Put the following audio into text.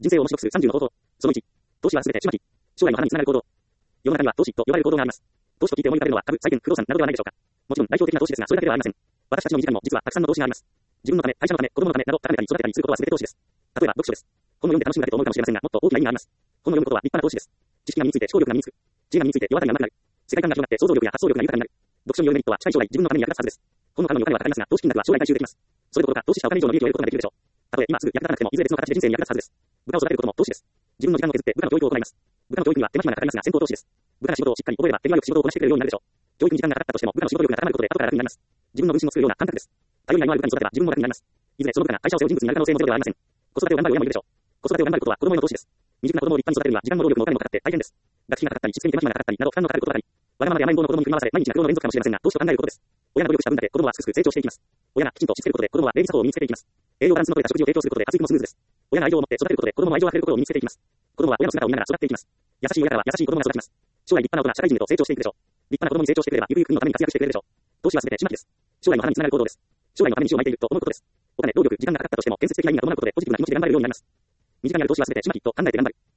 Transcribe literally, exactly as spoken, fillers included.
人生を面白くするさんじゅうの方法。そのいち。投資はすべてちまき。将来の花につながる行動。世の中には投資と呼ばれる行動があります。投資と聞いて思い浮かべるのは株、債券、不動産などではないでしょうか。もちろん代表的な投資ですが、それだけではありません。私たちの身近にも実はたくさんの投資があります。自分のため、会社のため、子供のためなど高めたり育てたりすることはすべて投資です。例えば読書です。本を読んで楽しむだけと思うかもしれませんが、もっと大きな意味があります。本を読むことは立派な投資です。知識が身について思考力が身につく。知恵が身について世渡りが上手くなる。世界観が広がって想像力や発想力が豊かになる。読書によるメリットは近い将来自分のために役立つはずです。本の買うのにお金はかかりますが、投資金額は将来回収できます。それどころか投資したお金以上の利益を得ることができるでしょう。たとえ今すぐ役立たなくても、いずれ別の形で人生に役立つはずです。部下を育てることも投資です。自分の時間を削って部下の教育を行います。部下の教育には手間暇がかかりますが先行投資です。部下が仕事をしっかり覚えれば手際よく仕事をこなしてくれるようになるでしょう。教育に時間がかかったとしても部下の仕事力が高まることで後から楽になります。自分の分身を作るような感覚です。頼りがいのある部下に育てば自分も楽になります。いずれその部下が会社を背負う人物になる可能性もゼロではありません。子育てを頑張る親もいるでしょう。子育てを頑張ることは子供への投資です。未熟な子供を立派に育てるには時間も労力もお金もかかって大変です。学費がかかったり、しつけに手間暇がかかったりなど負担のかかることばかり。わがままで甘えん坊の子供に振り回され毎日泣くような連続かもしれませんが、投資と考えることです。親が努力した分だけ子供はすくすく成長していきます。親がきちんとしつけることで子供は礼儀作法を身につけていきます。栄養バランスの取れた食事を提供することで発育もスムーズです。親が愛情を持って育てることで子供も愛情あふれる心を身につけていきます。子供は親の姿を見ながら育っていきます。優しい親からは優しい子供が育ちます。将来立派な大人、社会人へと成長していくでしょう。立派な子供に成長してくればゆくゆく国のために活躍してくれるでしょう。投資はすべてちまきです。将来の花につながる行動です。将来のために石を巻いていると思うことです。お金、労力、時間がかかったとしても建設的な意味が伴うことでポジティブな気持ちで頑張れるようになります。身近にある投資はすべてちまきと考えて頑張る。